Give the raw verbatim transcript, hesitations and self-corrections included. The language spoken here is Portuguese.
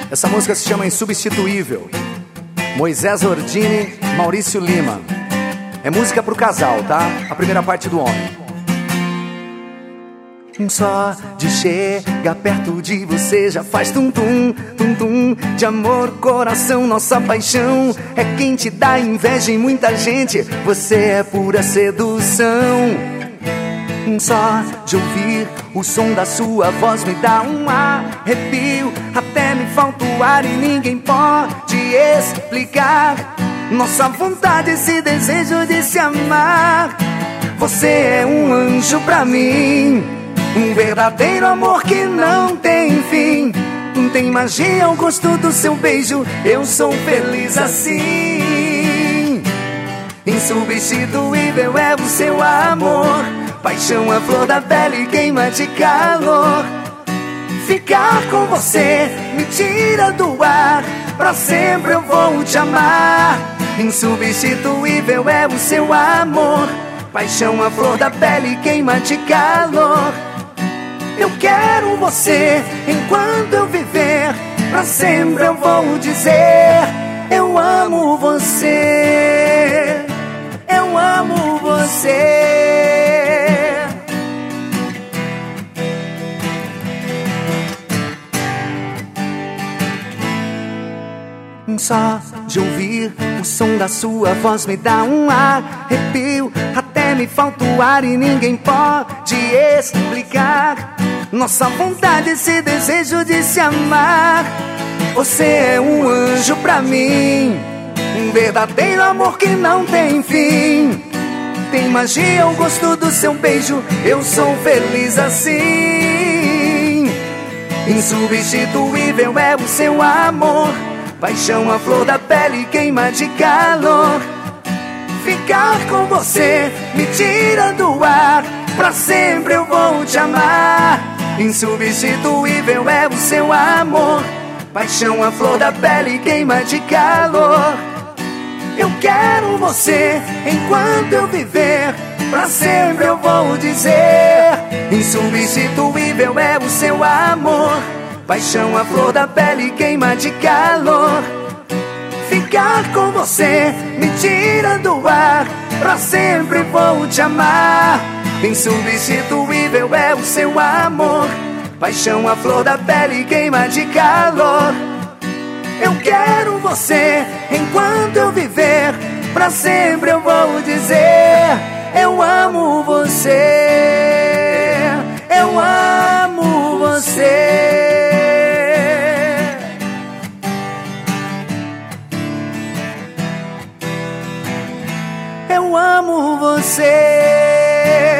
Essa música se chama Insubstituível. Moisés Ordini, Maurício Lima. É música pro casal, tá? A primeira parte do homem. Só de chegar perto de você já faz tum-tum, tum-tum. De amor, coração, nossa paixão é quem te dá inveja em muita gente. Você é pura sedução. Só de ouvir o som da sua voz me dá um arrepio. Até me falta o ar e ninguém pode explicar nossa vontade, esse desejo de se amar. Você é um anjo pra mim, um verdadeiro amor que não tem fim. Tem magia ao gosto do seu beijo, eu sou feliz assim. Insubstituível é o seu amor, paixão a flor da pele queima de calor. Ficar com você me tira do ar, pra sempre eu vou te amar. Insubstituível é o seu amor, paixão a flor da pele queima de calor. Eu quero você enquanto eu viver, pra sempre eu vou dizer: eu amo você, eu amo você. Só de ouvir o som da sua voz me dá um arrepio. Até me falta o ar e ninguém pode explicar nossa vontade, esse desejo de se amar. Você é um anjo pra mim, um verdadeiro amor que não tem fim. Tem magia ao gosto do seu beijo, eu sou feliz assim. Insubstituível é o seu amor, paixão a flor da pele queima de calor. Ficar com você me tira do ar, pra sempre eu vou te amar. Insubstituível é o seu amor, paixão a flor da pele queima de calor. Eu quero você enquanto eu viver, pra sempre eu vou dizer: insubstituível é o seu amor, paixão a flor da pele queima de calor. Ficar com você me tira do ar, pra sempre vou te amar. Insubstituível é o seu amor, paixão a flor da pele queima de calor. Eu quero você enquanto eu viver, pra sempre eu vou dizer: eu amo você, eu amo você. Eu amo você.